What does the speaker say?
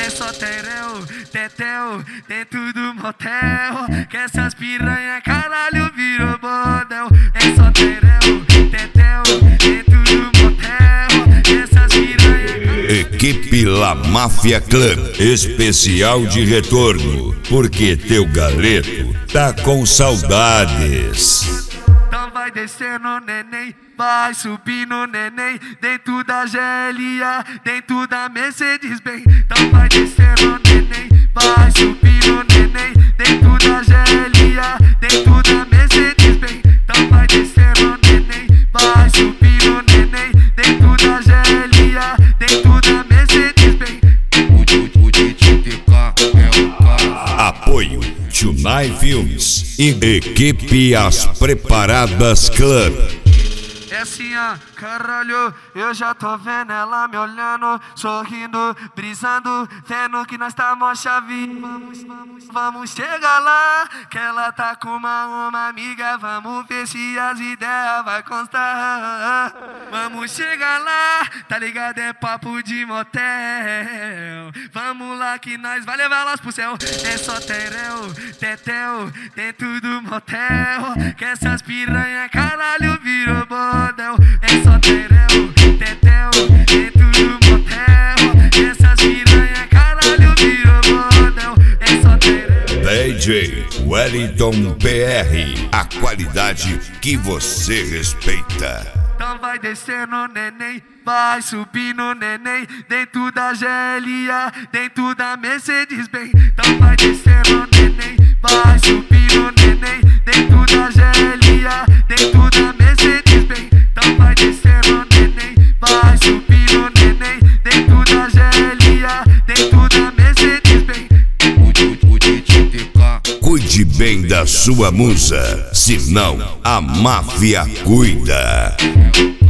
é só terel, tetel, dentro do motel. Que essas piranha caralho virou bordel. É só terel, tetel, dentro do motel. Que essas piranha caralho. Equipe La Máfia Clan, especial de retorno, porque teu galeto tá com saudades. Então vai descer no neném, vai subir no neném, dentro da GLA, dentro da Mercedes-Benz. Então vai descer no neném, vai subir no neném, dentro da GLA, dentro da Mercedes-Benz. Então vai descer no neném, vai subir no neném, dentro da GLA, dentro da Mercedes-Benz. O DTK é o caso. Apoio Tunai Filmes e Equipe As Preparadas Clan. É assim, ó, caralho, eu já tô vendo ela me olhando, sorrindo, brisando, vendo que nós tá mó chave. Vamos chegar lá, que ela tá com uma amiga, vamos ver se as ideias vai constar. Vamos chegar lá, tá ligado, é papo de motel. Vamos lá que nós vai levar elas pro céu. É só terel, tetel, dentro do motel. Que essas piranha caralho virou bordel. É só terel, tetel, dentro do motel. Que essas piranha caralho virou bordel. É só terel. DJ Wellington PR, a qualidade que você respeita. Então vai descer no neném, vai subir no neném, dentro da GLA, dentro da Mercedes-Benz. Então vai descer no neném, vai subir no neném, dentro da GLA, dentro da Mercedes-Benz. Então vai descer no neném, vai subir no neném, dentro da GLA, dentro da Mercedes-Benz. O DTK. Cuide bem da sua musa, senão a máfia cuida. É o caso.